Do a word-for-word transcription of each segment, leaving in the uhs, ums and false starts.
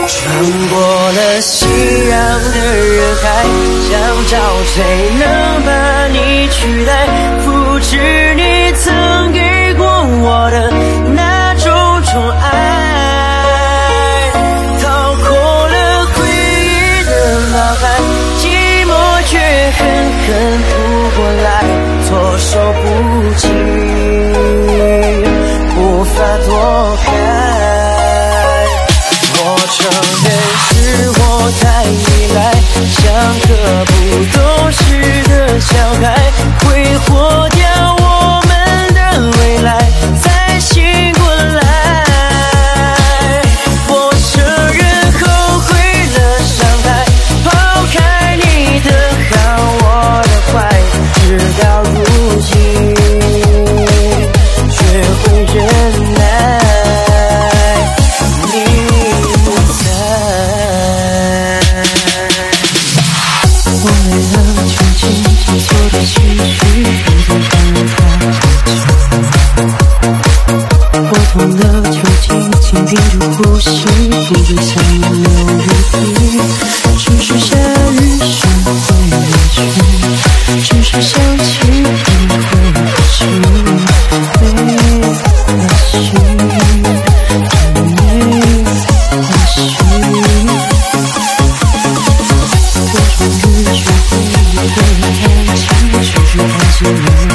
穿过了熙攘的人海，想找谁能把你取代，复制你曾给过我的那种宠爱，逃过了回忆的脑海，寂寞却狠狠扑过来，措手不及，无法躲开。我承认是我太依赖，像个不懂事的小孩，挥霍掉我们的未来，才醒过来。我承认后悔了伤害，抛开你的好我的坏，直到如今学会忍耐。请屏住呼吸，不会想你流泪，只是下雨声会远去，只是想起你会过去，没关系，真没关系。我终于学会一个人安静，只是安静没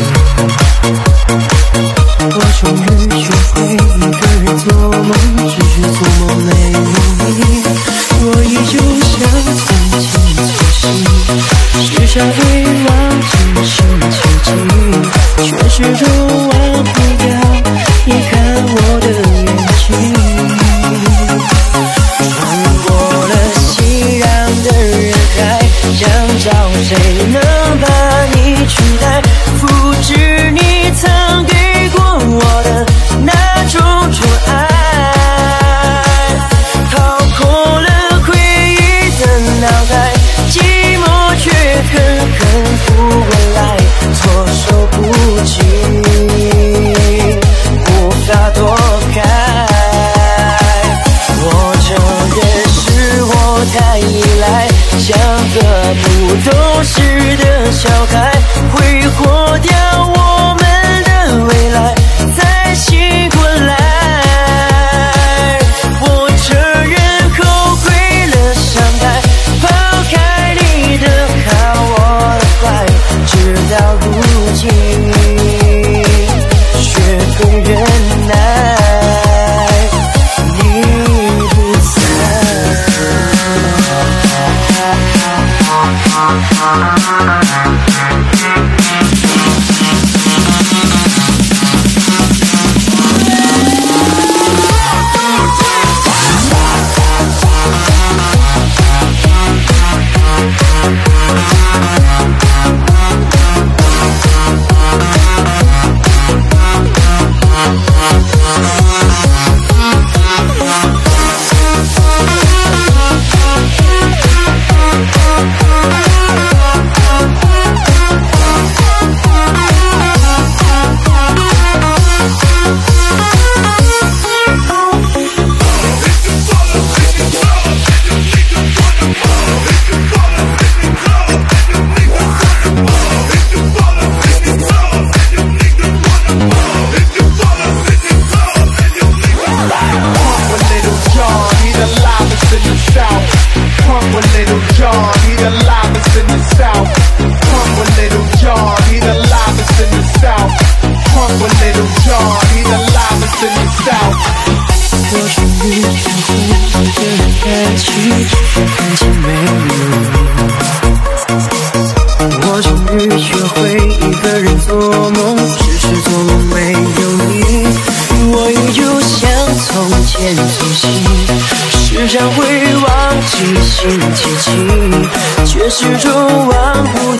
有。我终于学会一个人做梦，只是做梦没有你。我依旧像从前粗心，时常会忘记是奇迹，却始终忘不掉你看我的眼睛。穿过了熙攘的人海，想找谁能把你取代，复制你曾给过我的那种宠爱，逃过了回忆的脑海，寂寞却狠狠扑过来，措手不及，无法躲开。我承认是我太依赖，像个不懂事的小孩，挥霍掉我们的未来，才醒过来。我承认后悔了伤害，抛开你的好我的坏，直到如今学会忍耐，你不我终于学会一个人做梦，只是做梦没有你。我依旧像从前粗心，时常会忘记新奇迹，却始终忘不